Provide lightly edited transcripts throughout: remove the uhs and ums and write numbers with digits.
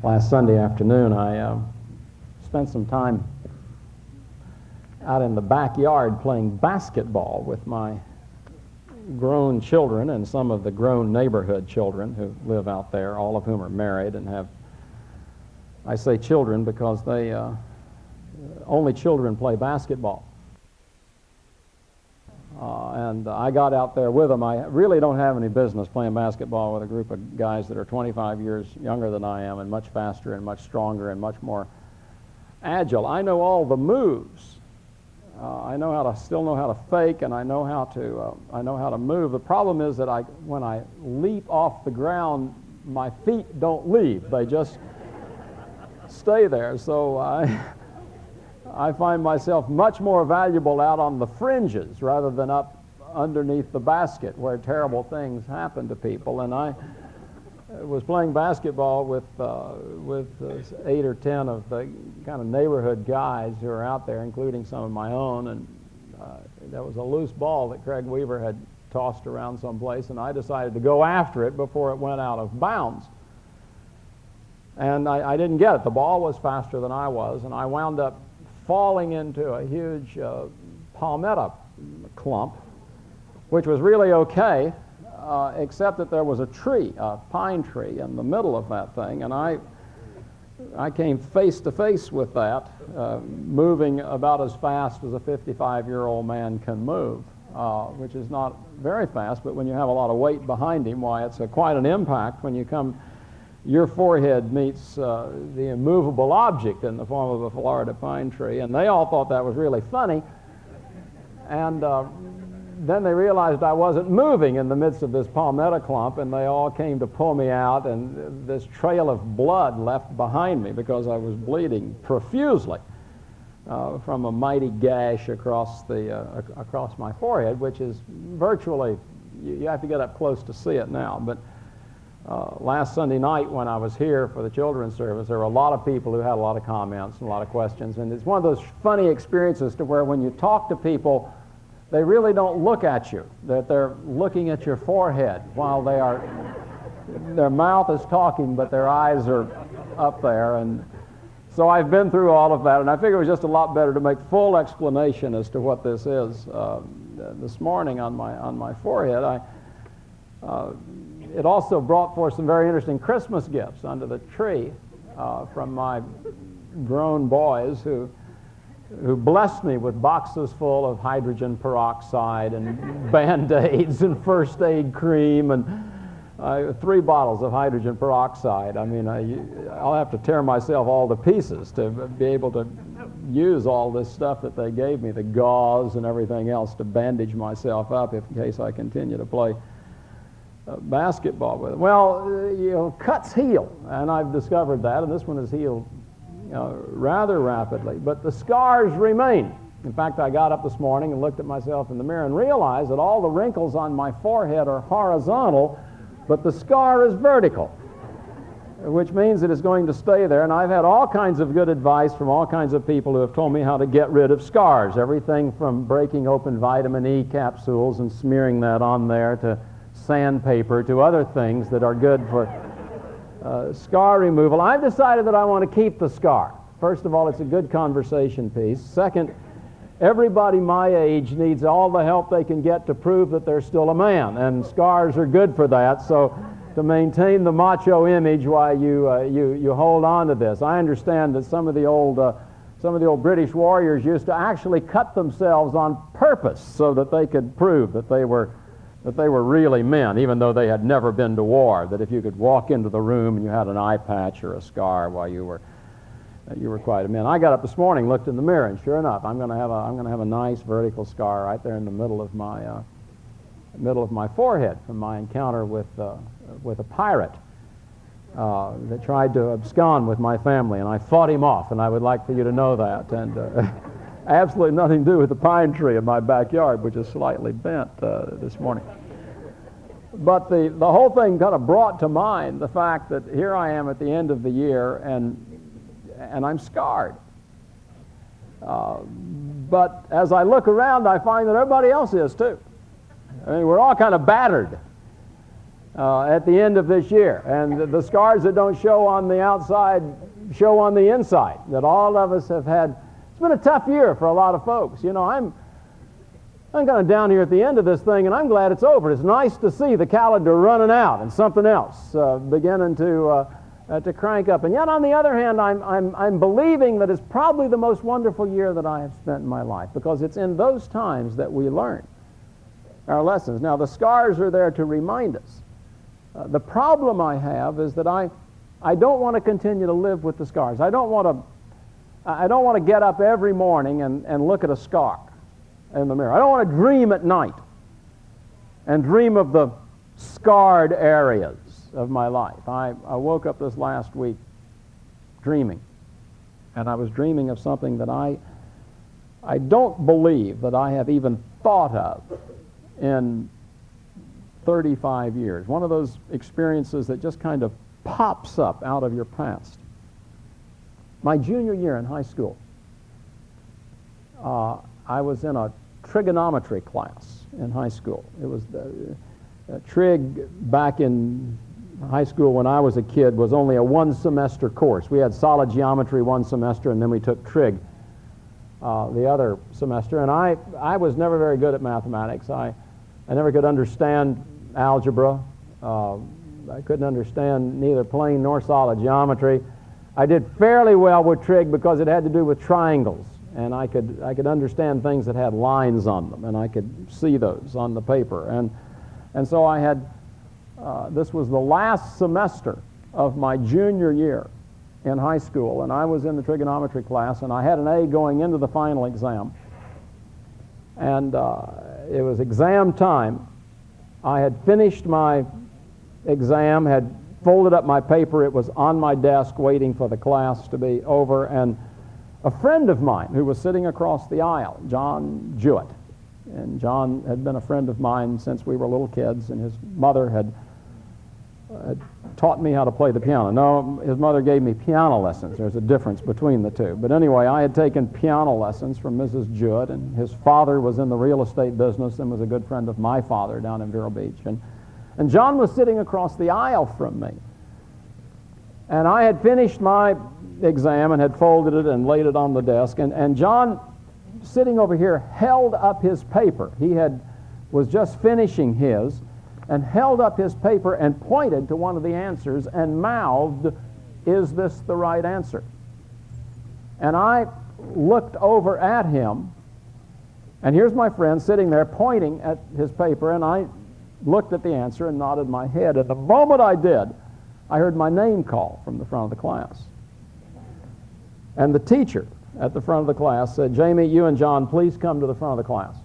Last Sunday afternoon, I spent some time out in the backyard playing basketball with my grown children and some of the grown neighborhood children who live out there, all of whom are married and have, I say children because they only children play basketball. And I got out there with them. I really don't have any business playing basketball with a group of guys that are 25 years younger than I am and much faster and much stronger and much more agile. I know all the moves. I still know how to fake, and I know how to move. The problem is that when I leap off the ground, my feet don't leave. They just stay there. So I find myself much more valuable out on the fringes rather than up underneath the basket where terrible things happen to people. And I was playing basketball with 8 or 10 of the kind of neighborhood guys who are out there, including some of my own, and there was a loose ball that Craig Weaver had tossed around someplace, and I decided to go after it before it went out of bounds. And I didn't get it. The ball was faster than I was, and I wound up falling into a huge palmetto clump, which was really okay, except that there was a tree, a pine tree, in the middle of that thing, and I came face to face with that, moving about as fast as a 55-year-old man can move, which is not very fast, but when you have a lot of weight behind him, why, it's quite an impact when your forehead meets the immovable object in the form of a Florida pine tree, and they all thought that was really funny, and then they realized I wasn't moving in the midst of this palmetto clump, and they all came to pull me out, and this trail of blood left behind me because I was bleeding profusely from a mighty gash across my forehead, which is virtually, you have to get up close to see it now, but last Sunday night when I was here for the children's service, there were a lot of people who had a lot of comments and a lot of questions, and it's one of those funny experiences to where when you talk to people, they really don't look at you, that they're looking at your forehead while their mouth is talking, but their eyes are up there. And so I've been through all of that, and I figure it was just a lot better to make full explanation as to what this is. This morning on my forehead, it also brought forth some very interesting Christmas gifts under the tree from my grown boys who blessed me with boxes full of hydrogen peroxide and Band-Aids and first aid cream and 3 bottles of hydrogen peroxide. I mean, I'll have to tear myself all to pieces to be able to use all this stuff that they gave me, the gauze and everything else, to bandage myself up in case I continue to play basketball with it. Well, cuts heal, and I've discovered that, and this one has healed rather rapidly, but the scars remain. In fact, I got up this morning and looked at myself in the mirror and realized that all the wrinkles on my forehead are horizontal, but the scar is vertical, which means it is going to stay there. And I've had all kinds of good advice from all kinds of people who have told me how to get rid of scars, everything from breaking open vitamin E capsules and smearing that on there to sandpaper to other things that are good for scar removal. I've decided that I want to keep the scar. First of all, it's a good conversation piece. Second, everybody my age needs all the help they can get to prove that they're still a man, and scars are good for that. So to maintain the macho image, why you hold on to this. I understand that some of the old British warriors used to actually cut themselves on purpose so that they could prove that they were really men, even though they had never been to war, that if you could walk into the room and you had an eye patch or a scar, while you were quite a man. I got up this morning, looked in the mirror, and sure enough, I'm going to have a nice vertical scar right there in the middle of my forehead from my encounter with a pirate that tried to abscond with my family, and I fought him off, and I would like for you to know that. And absolutely nothing to do with the pine tree in my backyard, which is slightly bent this morning. But the whole thing kind of brought to mind the fact that here I am at the end of the year, and I'm scarred. But as I look around, I find that everybody else is too. I mean, we're all kind of battered. at the end of this year. And the scars that don't show on the outside show on the inside, that all of us have had. It's been a tough year for a lot of folks. You know, I'm kind of down here at the end of this thing, and I'm glad it's over. It's nice to see the calendar running out and something else beginning to crank up. And yet, on the other hand, I'm believing that it's probably the most wonderful year that I have spent in my life, because it's in those times that we learn our lessons. Now, the scars are there to remind us. The problem I have is that I don't want to continue to live with the scars. I don't want to get up every morning and look at a scar in the mirror. I don't want to dream at night and dream of the scarred areas of my life. I woke up this last week dreaming, and I was dreaming of something that I don't believe that I have even thought of in 35 years. One of those experiences that just kind of pops up out of your past. My junior year in high school, I was in a trigonometry class in high school. It was trig back in high school when I was a kid was only a one-semester course. We had solid geometry one semester, and then we took trig the other semester. And I was never very good at mathematics. I never could understand algebra. I couldn't understand neither plane nor solid geometry. I did fairly well with trig because it had to do with triangles, and I could understand things that had lines on them, and I could see those on the paper. And so I had, this was the last semester of my junior year in high school, and I was in the trigonometry class, and I had an A going into the final exam. And it was exam time. I had finished my exam, had folded up my paper. It was on my desk waiting for the class to be over, and a friend of mine who was sitting across the aisle, John Jewett, and John had been a friend of mine since we were little kids, and his mother had taught me how to play the piano. No, his mother gave me piano lessons. There's a difference between the two. But anyway, I had taken piano lessons from Mrs. Jewett, and his father was in the real estate business and was a good friend of my father down in Vero Beach. And John was sitting across the aisle from me. And I had finished my exam and had folded it and laid it on the desk. And John, sitting over here, held up his paper. He was just finishing his, and held up his paper and pointed to one of the answers and mouthed, "Is this the right answer?" And I looked over at him, and here's my friend sitting there pointing at his paper, and I looked at the answer and nodded my head. And the moment I did, I heard my name called from the front of the class. And the teacher at the front of the class said, "Jamie, you and John, please come to the front of the class."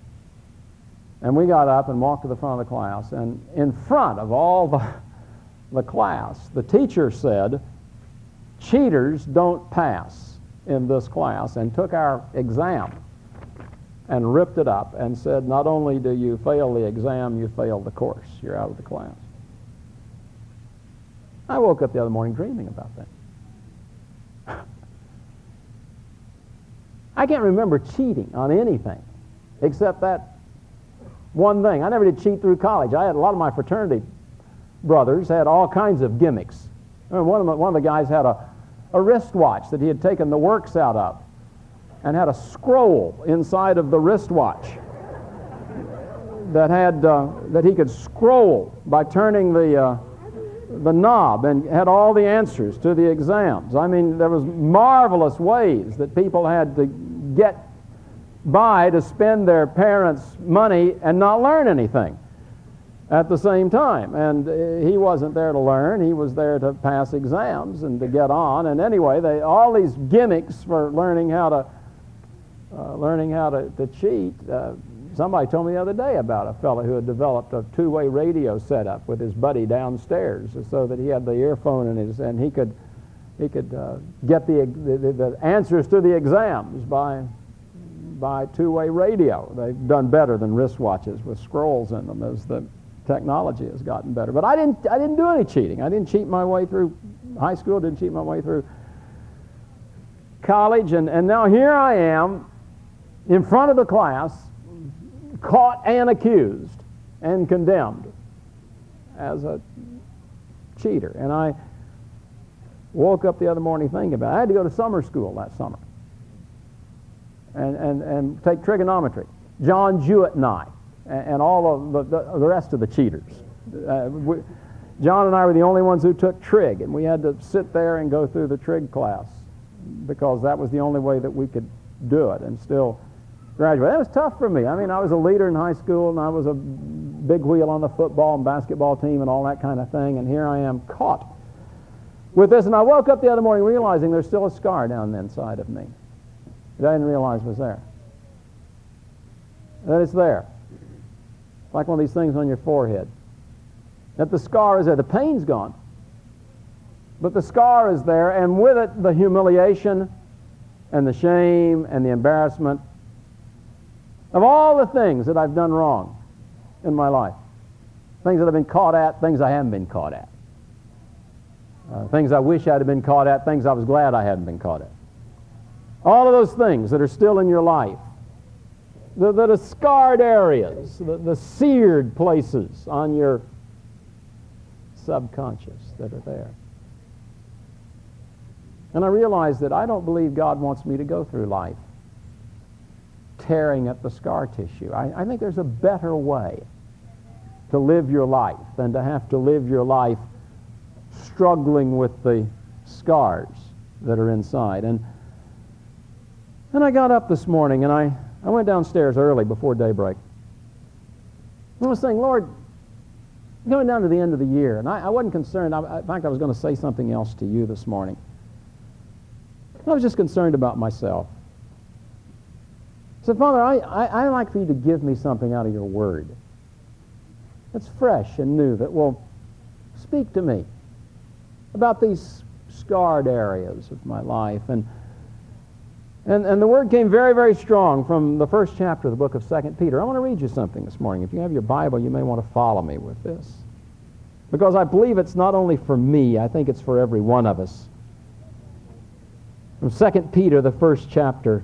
And we got up and walked to the front of the class, and in front of all the class, the teacher said, "Cheaters don't pass in this class," and took our exam and ripped it up and said, "Not only do you fail the exam, you failed the course. You're out of the class." I woke up the other morning dreaming about that. I can't remember cheating on anything except that one thing. I never did cheat through college. I had a lot of my fraternity brothers had all kinds of gimmicks. I mean, one of the guys had a wristwatch that he had taken the works out of, and had a scroll inside of the wristwatch that he could scroll by turning the knob, and had all the answers to the exams. I mean, there was marvelous ways that people had to get by to spend their parents' money and not learn anything at the same time. And he wasn't there to learn. He was there to pass exams and to get on. And anyway, all these gimmicks for learning how to cheat. Somebody told me the other day about a fellow who had developed a two-way radio setup with his buddy downstairs, so that he had the earphone in his, and he could get the answers to the exams by two-way radio. They've done better than wristwatches with scrolls in them as the technology has gotten better. But I didn't do any cheating. I didn't cheat my way through high school. Didn't cheat my way through college. And now here I am in front of the class, caught and accused and condemned. as a cheater. And I woke up the other morning thinking about it. I had to go to summer school that summer and take trigonometry. John Jewett and I, and all of the rest of the cheaters. John and I were the only ones who took trig, and we had to sit there and go through the trig class because that was the only way that we could do it and still graduate. That was tough for me. I mean, I was a leader in high school, and I was a big wheel on the football and basketball team and all that kind of thing, and here I am caught with this. And I woke up the other morning realizing there's still a scar down the inside of me that I didn't realize was there. That it's there. Like one of these things on your forehead. That the scar is there. The pain's gone. But the scar is there, and with it the humiliation and the shame and the embarrassment of all the things that I've done wrong in my life. Things that I've been caught at, things I haven't been caught at. Things I wish I'd have been caught at, things I was glad I hadn't been caught at. All of those things that are still in your life. The scarred areas, the seared places on your subconscious that are there. And I realize that I don't believe God wants me to go through life tearing at the scar tissue. I think there's a better way to live your life than to have to live your life struggling with the scars that are inside. And I got up this morning and I went downstairs early before daybreak. I was saying, Lord, going down to the end of the year, and I wasn't concerned. In fact, I was going to say something else to you this morning. I was just concerned about myself. I said, Father, I'd like for you to give me something out of your word that's fresh and new, that will speak to me about these scarred areas of my life. And the word came very, very strong from the first chapter of the book of 2 Peter. I want to read you something this morning. If you have your Bible, you may want to follow me with this. Because I believe it's not only for me, I think it's for every one of us. From 2 Peter, the first chapter.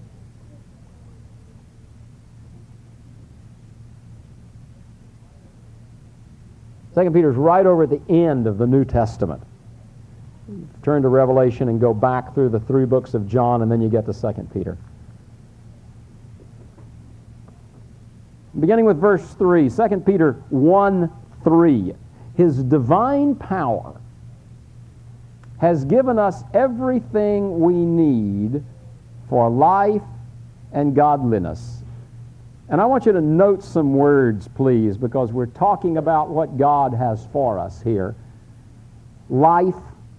Second Peter is right over at the end of the New Testament. Turn to Revelation and go back through the 3 books of John, and then you get to 2 Peter. Beginning with verse 3, 2 Peter 1:3. His divine power has given us everything we need for life and godliness. And I want you to note some words, please, because we're talking about what God has for us here. Life,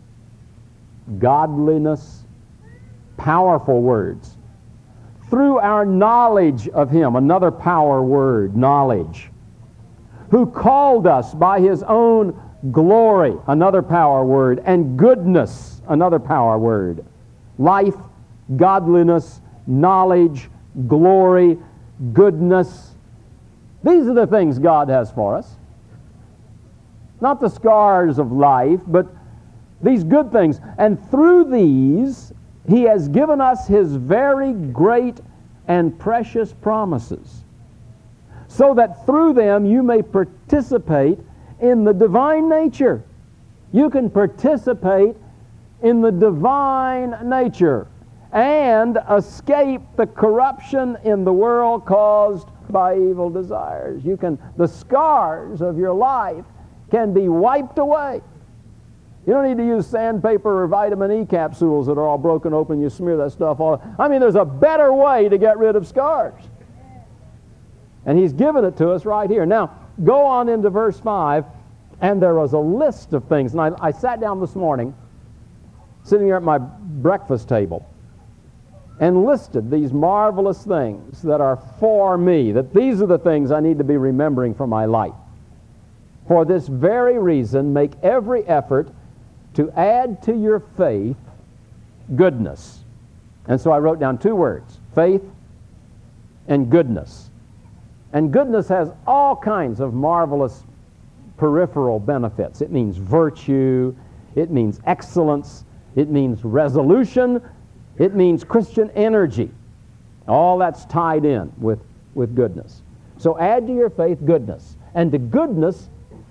godliness, powerful words. Through our knowledge of Him, another power word, knowledge. Who called us by His own glory, another power word, and goodness, another power word. Life, godliness, knowledge, glory, goodness. These are the things God has for us. Not the scars of life, but these good things. And through these, He has given us His very great and precious promises, so that through them you may participate in the divine nature. You can participate in the divine nature and escape the corruption in the world caused by evil desires. The scars of your life can be wiped away. You don't need to use sandpaper or vitamin E capsules that are all broken open. You smear that stuff all. I mean, there's a better way to get rid of scars. And He's given it to us right here. Now, go on into verse 5, and there was a list of things. And I sat down this morning, sitting here at my breakfast table, and listed these marvelous things that are for me, that these are the things I need to be remembering for my life. For this very reason, make every effort to add to your faith goodness. And so I wrote down 2 words, faith and goodness. And goodness has all kinds of marvelous peripheral benefits. It means virtue, it means excellence, it means resolution, it means Christian energy. All that's tied in with goodness. So add to your faith goodness. And to goodness,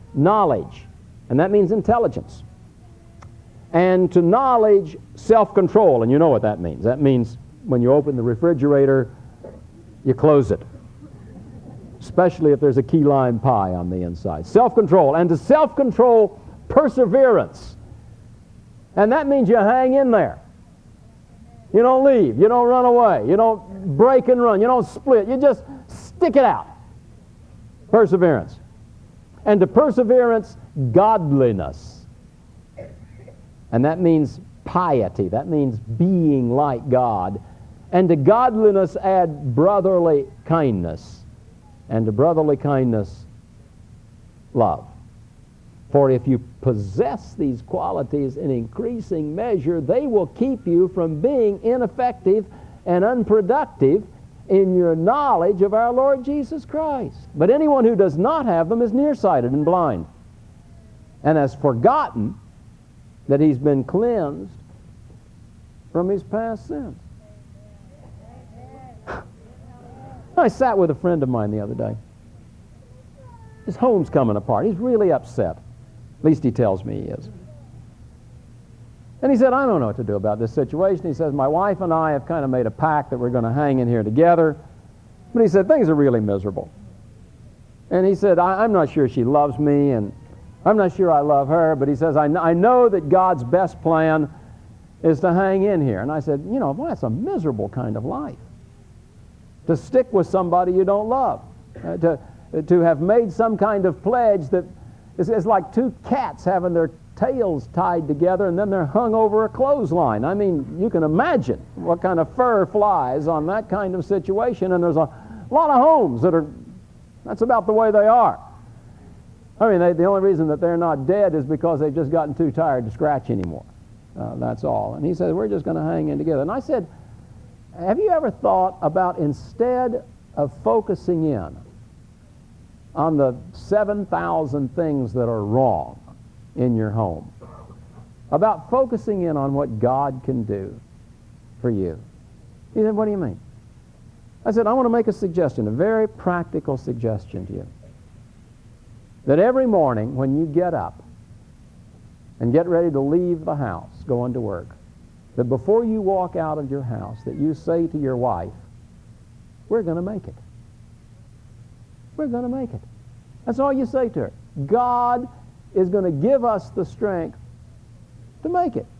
knowledge, and that means intelligence. And to knowledge, self-control, and you know what that means. That means when you open the refrigerator, you close it, especially if there's a key lime pie on the inside. Self-control, and to self-control, perseverance. And that means you hang in there. You don't leave, you don't run away, you don't break and run, you don't split, you just stick it out. Perseverance. And to perseverance, godliness. And that means piety. That means being like God. And to godliness add brotherly kindness. And to brotherly kindness, love. For if you possess these qualities in increasing measure, they will keep you from being ineffective and unproductive in your knowledge of our Lord Jesus Christ. But anyone who does not have them is nearsighted and blind, and has forgotten that he's been cleansed from his past sins. I sat with a friend of mine the other day. His home's coming apart. He's really upset. At least he tells me he is. And he said, I don't know what to do about this situation. He says, my wife and I have kind of made a pact that we're going to hang in here together. But he said, things are really miserable. And he said, I'm not sure she loves me, and I'm not sure I love her, but he says, I know that God's best plan is to hang in here. And I said, you know, boy, that's a miserable kind of life. To stick with somebody you don't love. To have made some kind of pledge that it's like two cats having their tails tied together and then they're hung over a clothesline. I mean, you can imagine what kind of fur flies on that kind of situation, and there's a lot of homes that's about the way they are. I mean, the only reason that they're not dead is because they've just gotten too tired to scratch anymore. That's all. And he said, we're just going to hang in together. And I said, have you ever thought about, instead of focusing in on the 7,000 things that are wrong in your home, about focusing in on what God can do for you? He said, what do you mean? I said, I want to make a suggestion, a very practical suggestion to you. That every morning when you get up and get ready to leave the house, going to work, that before you walk out of your house, that you say to your wife, we're going to make it. We're going to make it. That's all you say to her. God is going to give us the strength to make it.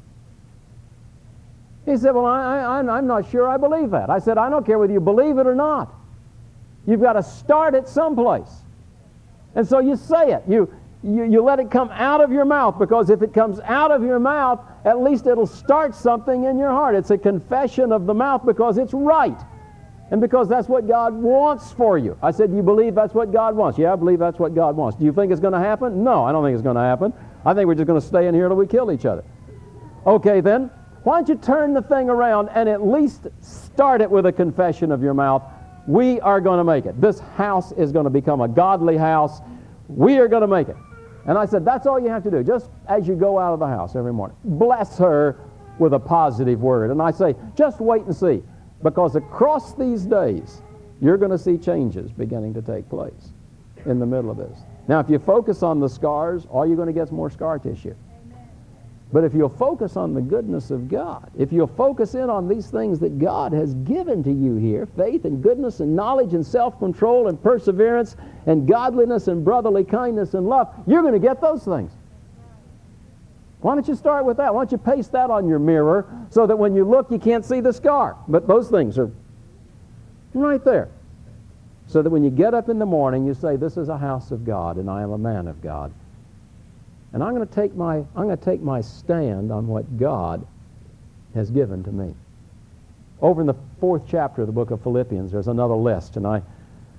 He said, well, I'm not sure I believe that. I said, I don't care whether you believe it or not. You've got to start it someplace. And so you say it. You let it come out of your mouth, because if it comes out of your mouth, at least it'll start something in your heart. It's a confession of the mouth because it's right. And because that's what God wants for you. I said, do you believe that's what God wants? Yeah, I believe that's what God wants. Do you think it's going to happen? No, I don't think it's going to happen. I think we're just going to stay in here till we kill each other. Okay, then, why don't you turn the thing around and at least start it with a confession of your mouth? We are going to make it. This house is going to become a godly house. We are going to make it. And I said, that's all you have to do. Just as you go out of the house every morning, bless her with a positive word. And I say, just wait and see. Because across these days, you're going to see changes beginning to take place in the middle of this. Now, if you focus on the scars, all you're going to get is more scar tissue. But if you'll focus on the goodness of God, if you'll focus in on these things that God has given to you here, faith and goodness and knowledge and self-control and perseverance and godliness and brotherly kindness and love, you're going to get those things. Why don't you start with that? Why don't you paste that on your mirror so that when you look, you can't see the scar? But those things are right there. So that when you get up in the morning, you say, this is a house of God and I am a man of God. And I'm going to take my stand on what God has given to me. Over in the 4th chapter of the book of Philippians, there's another list, and I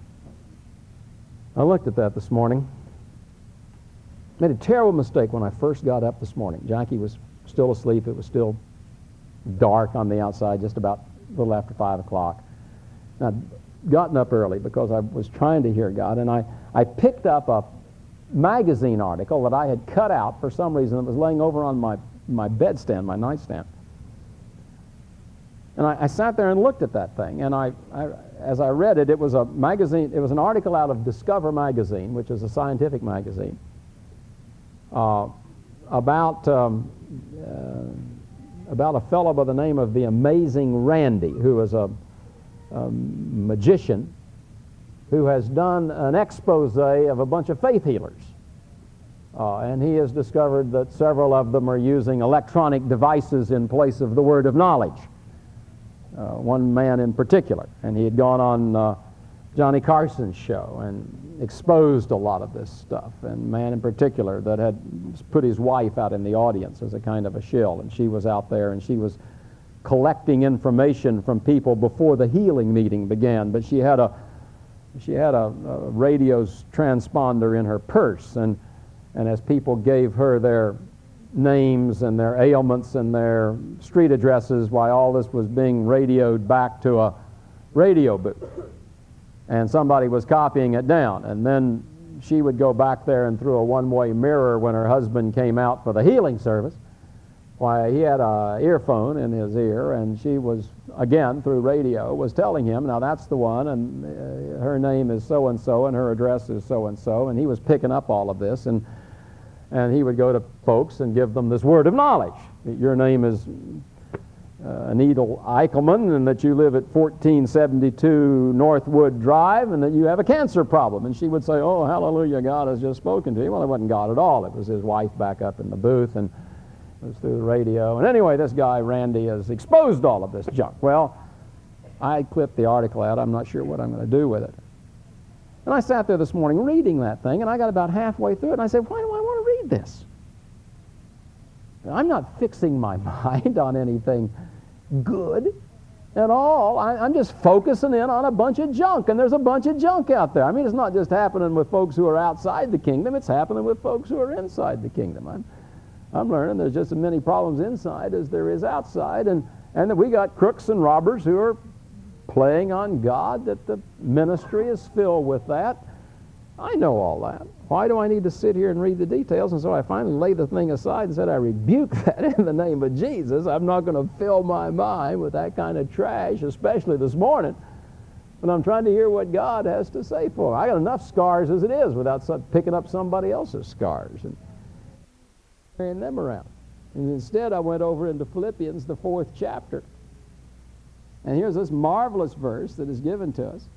looked at that this morning. Made a terrible mistake when I first got up this morning. Jackie was still asleep. It was still dark on the outside, just about a little after 5 o'clock. And I'd gotten up early because I was trying to hear God, and I picked up a magazine article that I had cut out for some reason. It was laying over on my bedstand, my nightstand. And I sat there and looked at that thing, and as I read it, it was a magazine, it was an article out of Discover magazine, which is a scientific magazine. uh, about a fellow by the name of the Amazing Randi, who is a magician who has done an expose of a bunch of faith healers. And he has discovered that several of them are using electronic devices in place of the word of knowledge. One man in particular, and he had gone on Johnny Carson's show and exposed a lot of this stuff, and a man in particular that had put his wife out in the audience as a kind of a shill, and she was out there and she was collecting information from people before the healing meeting began, but she had a radio transponder in her purse, and as people gave her their names and their ailments and their street addresses, why all this was being radioed back to a radio booth. And somebody was copying it down. And then she would go back there and through a one-way mirror when her husband came out for the healing service. Why, he had an earphone in his ear, and she was, again, through radio, was telling him, now that's the one, and her name is so-and-so, and her address is so-and-so, and he was picking up all of this, and he would go to folks and give them this word of knowledge. Your name is Anita Eichelman, and that you live at 1472 Northwood Drive, and that you have a cancer problem. And she would say, oh, hallelujah, God has just spoken to you. Well, it wasn't God at all. It was his wife back up in the booth, and it was through the radio. And anyway, this guy, Randi, has exposed all of this junk. Well, I clipped the article out. I'm not sure what I'm going to do with it. And I sat there this morning reading that thing, and I got about halfway through it, and I said, why do I want to read this? I'm not fixing my mind on anything good at all. I'm just focusing in on a bunch of junk, and there's a bunch of junk out there. I mean, it's not just happening with folks who are outside the kingdom, it's happening with folks who are inside the kingdom. I'm learning there's just as many problems inside as there is outside, and that we got crooks and robbers who are playing on God, that the ministry is filled with that. I know all that. Why do I need to sit here and read the details? And so I finally laid the thing aside and said, I rebuke that in the name of Jesus. I'm not going to fill my mind with that kind of trash, especially this morning, when I'm trying to hear what God has to say for. I got enough scars as it is without picking up somebody else's scars and carrying them around. And instead I went over into Philippians, the 4th chapter. And here's this marvelous verse that is given to us.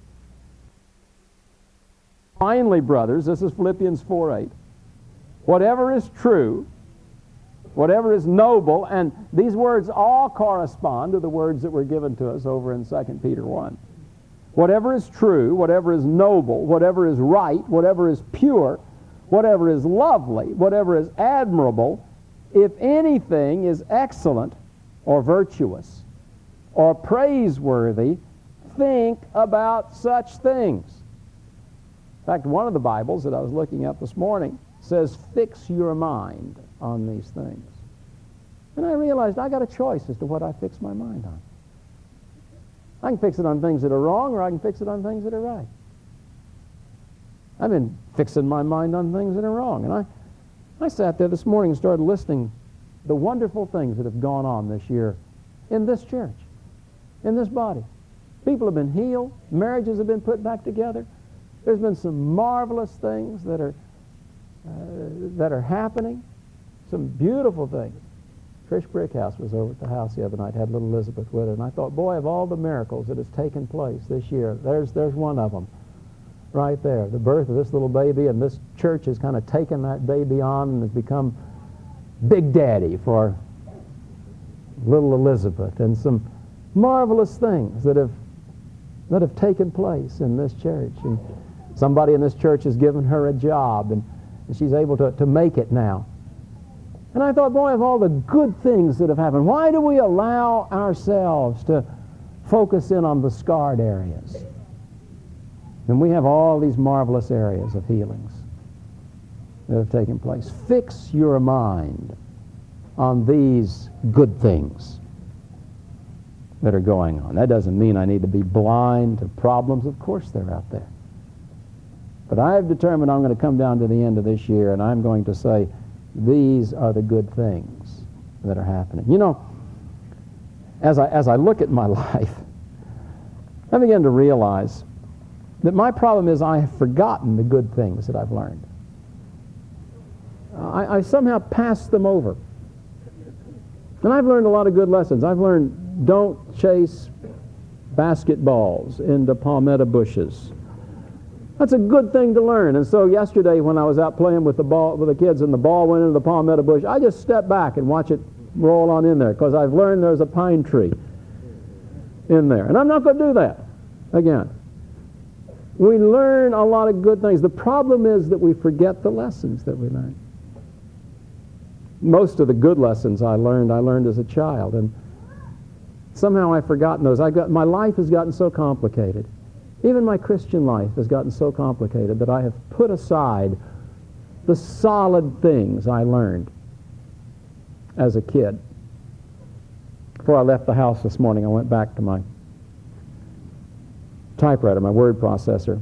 Finally, brothers, this is Philippians 4:8. Whatever is true, whatever is noble, and these words all correspond to the words that were given to us over in 2 Peter 1. Whatever is true, whatever is noble, whatever is right, whatever is pure, whatever is lovely, whatever is admirable, if anything is excellent or virtuous or praiseworthy, think about such things. In fact, one of the Bibles that I was looking at this morning says, fix your mind on these things. And I realized I got a choice as to what I fix my mind on. I can fix it on things that are wrong, or I can fix it on things that are right. I've been fixing my mind on things that are wrong. And I sat there this morning and started listing the wonderful things that have gone on this year in this church, in this body. People have been healed. Marriages have been put back together. There's been some marvelous things that are happening, some beautiful things. Trish Brickhouse was over at the house the other night, had little Elizabeth with her, and I thought, boy, of all the miracles that has taken place this year, there's one of them right there, the birth of this little baby, and this church has kind of taken that baby on and has become Big Daddy for little Elizabeth, and some marvelous things that have taken place in this church. And somebody in this church has given her a job, and she's able to make it now. And I thought, boy, of all the good things that have happened, why do we allow ourselves to focus in on the scarred areas? And we have all these marvelous areas of healings that have taken place. Fix your mind on these good things that are going on. That doesn't mean I need to be blind to problems. Of course they're out there. But I have determined I'm going to come down to the end of this year and I'm going to say, these are the good things that are happening. You know, as I look at my life, I begin to realize that my problem is I have forgotten the good things that I've learned. I somehow pass them over. And I've learned a lot of good lessons. I've learned don't chase basketballs into palmetto bushes. That's a good thing to learn. And so yesterday when I was out playing with the kids and the ball went into the palmetto bush, I just stepped back and watch it roll on in there because I've learned there's a pine tree in there. And I'm not going to do that again. We learn a lot of good things. The problem is that we forget the lessons that we learn. Most of the good lessons I learned as a child, and somehow I've forgotten those. My life has gotten so complicated. Even my Christian life has gotten so complicated that I have put aside the solid things I learned as a kid. Before I left the house this morning, I went back to my typewriter, my word processor,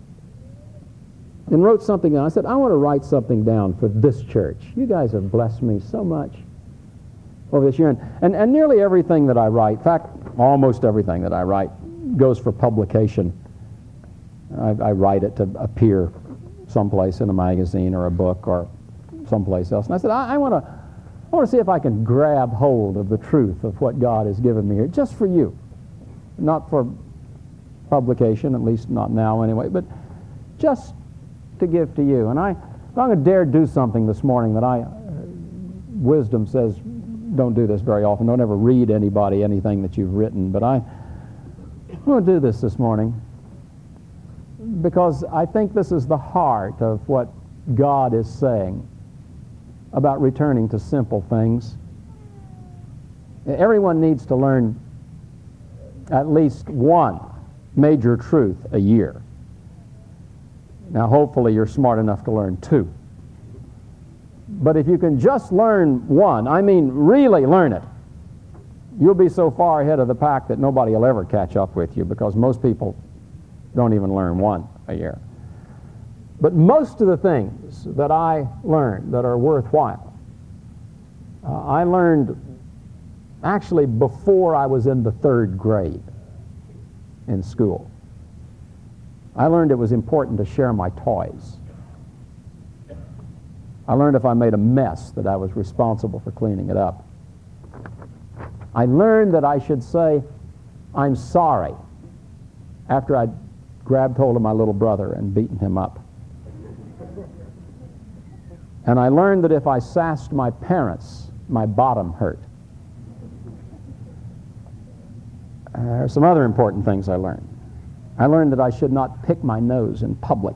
and wrote something down. I said, I want to write something down for this church. You guys have blessed me so much over this year. And nearly everything that I write, in fact, almost everything that I write goes for publication. I write it to appear someplace in a magazine or a book or someplace else. And I said, I want to see if I can grab hold of the truth of what God has given me here, just for you. Not for publication, at least not now anyway, but just to give to you. And I'm going to dare do something this morning that wisdom says don't do this very often. Don't ever read anybody anything that you've written. But I'm going to do this morning because I think this is the heart of what God is saying about returning to simple things. Everyone needs to learn at least one major truth a year. Now, hopefully you're smart enough to learn two. But if you can just learn one, I mean really learn it, you'll be so far ahead of the pack that nobody will ever catch up with you because most people don't even learn one a year. But most of the things that I learned that are worthwhile, I learned actually before I was in the 3rd grade in school. I learned it was important to share my toys. I learned if I made a mess that I was responsible for cleaning it up. I learned that I should say, I'm sorry, after I'd grabbed hold of my little brother and beaten him up. And I learned that if I sassed my parents, my bottom hurt. There are some other important things I learned. I learned that I should not pick my nose in public,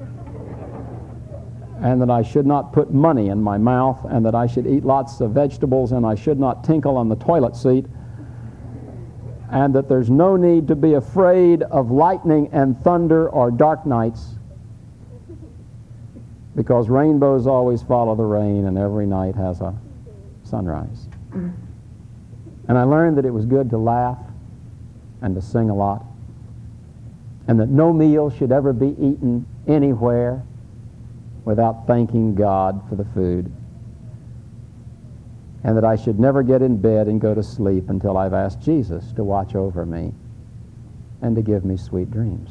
and that I should not put money in my mouth, and that I should eat lots of vegetables, and I should not tinkle on the toilet seat, and that there's no need to be afraid of lightning and thunder or dark nights, because rainbows always follow the rain, and every night has a sunrise. And I learned that it was good to laugh and to sing a lot, and that no meal should ever be eaten anywhere without thanking God for the food, and that I should never get in bed and go to sleep until I've asked Jesus to watch over me and to give me sweet dreams.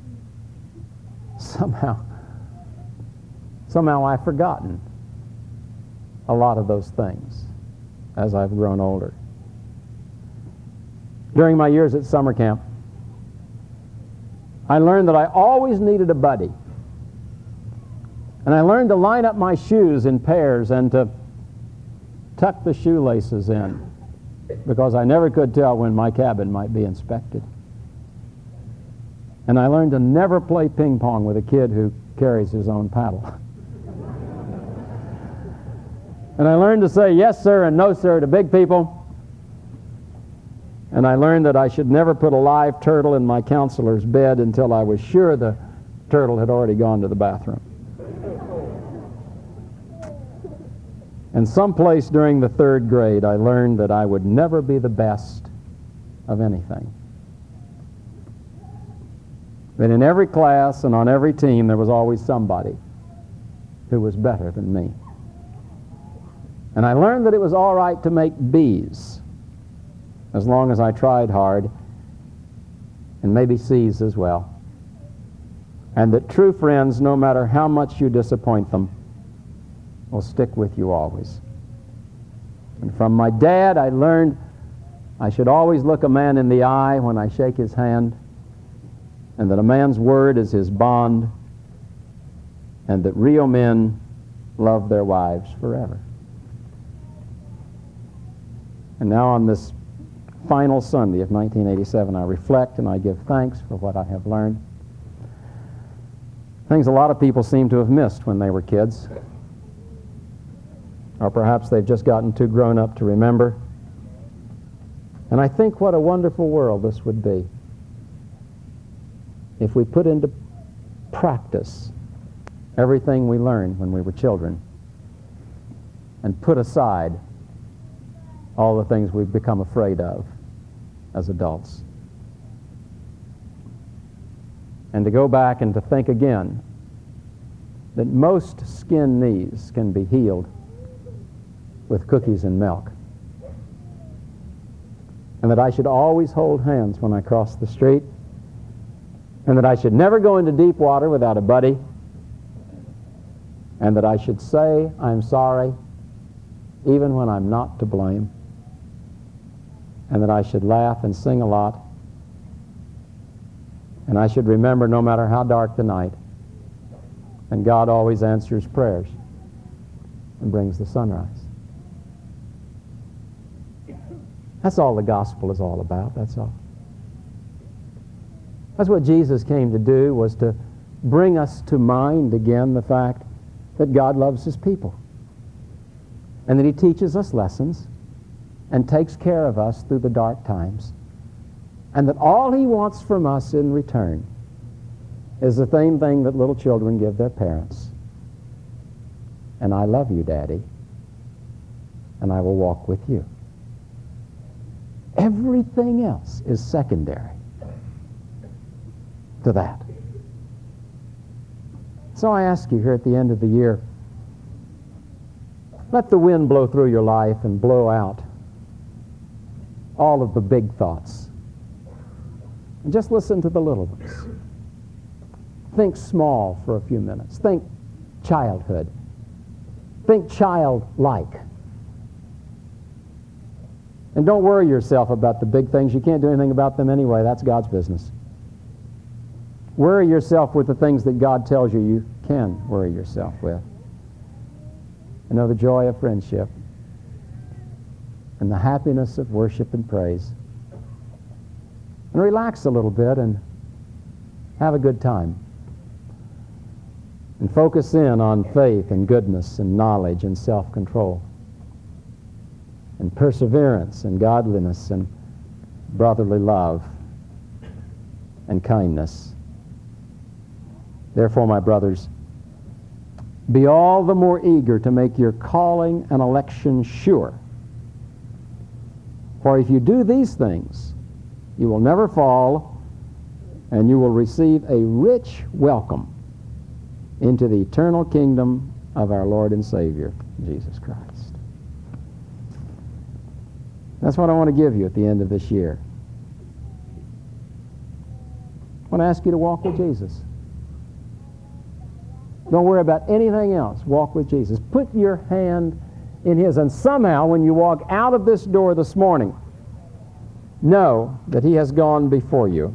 Somehow I've forgotten a lot of those things as I've grown older. During my years at summer camp, I learned that I always needed a buddy. And I learned to line up my shoes in pairs and to tuck the shoelaces in, because I never could tell when my cabin might be inspected. And I learned to never play ping pong with a kid who carries his own paddle. And I learned to say yes sir and no sir to big people. And I learned that I should never put a live turtle in my counselor's bed until I was sure the turtle had already gone to the bathroom. And someplace during the 3rd grade, I learned that I would never be the best of anything. That in every class and on every team, there was always somebody who was better than me. And I learned that it was all right to make B's, as long as I tried hard, and maybe C's as well. And that true friends, no matter how much you disappoint them, will stick with you always. And from my dad, I learned I should always look a man in the eye when I shake his hand, and that a man's word is his bond, and that real men love their wives forever. And now on this final Sunday of 1987, I reflect and I give thanks for what I have learned. Things a lot of people seem to have missed when they were kids. Or perhaps they've just gotten too grown up to remember. And I think what a wonderful world this would be if we put into practice everything we learned when we were children and put aside all the things we've become afraid of as adults. And to go back and to think again that most skin knees can be healed with cookies and milk. And that I should always hold hands when I cross the street. And that I should never go into deep water without a buddy. And that I should say I'm sorry even when I'm not to blame. And that I should laugh and sing a lot. And I should remember no matter how dark the night, and God always answers prayers and brings the sunrise. That's all the gospel is all about, that's all. That's what Jesus came to do, was to bring us to mind again the fact that God loves His people. And that He teaches us lessons and takes care of us through the dark times. And that all He wants from us in return is the same thing that little children give their parents. And I love you, Daddy, and I will walk with you. Everything else is secondary to that. So I ask you here at the end of the year, let the wind blow through your life and blow out all of the big thoughts. And just listen to the little ones. Think small for a few minutes. Think childhood. Think childlike. And don't worry yourself about the big things. You can't do anything about them anyway. That's God's business. Worry yourself with the things that God tells you you can worry yourself with. And know the joy of friendship and the happiness of worship and praise. And relax a little bit and have a good time. And focus in on faith and goodness and knowledge and self-control and perseverance and godliness and brotherly love and kindness. Therefore, my brothers, be all the more eager to make your calling and election sure. For if you do these things, you will never fall, and you will receive a rich welcome into the eternal kingdom of our Lord and Savior, Jesus Christ. That's what I want to give you at the end of this year. I want to ask you to walk with Jesus. Don't worry about anything else. Walk with Jesus. Put your hand in His, and somehow when you walk out of this door this morning, know that He has gone before you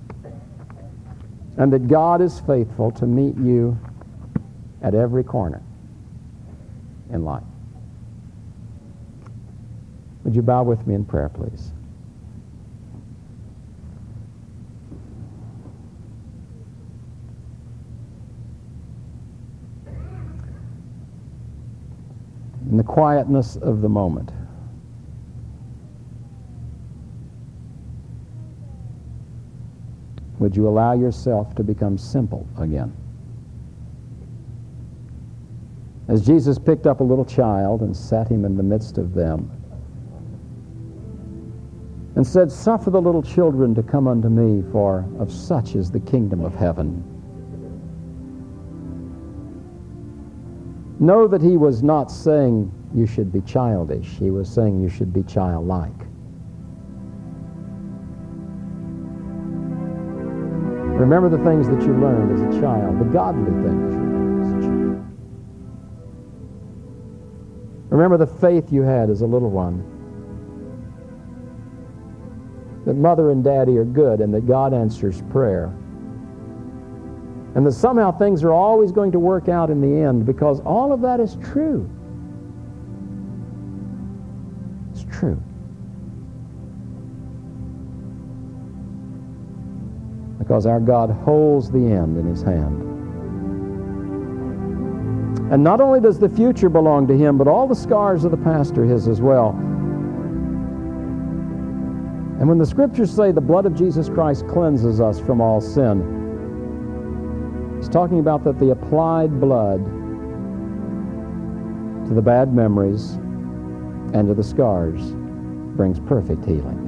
and that God is faithful to meet you at every corner in life. Would you bow with me in prayer, please? In the quietness of the moment, would you allow yourself to become simple again? As Jesus picked up a little child and sat him in the midst of them and said, "Suffer the little children to come unto me, for of such is the kingdom of heaven." Know that He was not saying you should be childish. He was saying you should be childlike. Remember the things that you learned as a child, the godly things you learned as a child. Remember the faith you had as a little one. That mother and daddy are good and that God answers prayer. And that somehow things are always going to work out in the end, because all of that is true. It's true. Because our God holds the end in His hand. And not only does the future belong to Him, but all the scars of the past are His as well. And when the Scriptures say the blood of Jesus Christ cleanses us from all sin, it's talking about that the applied blood to the bad memories and to the scars brings perfect healing.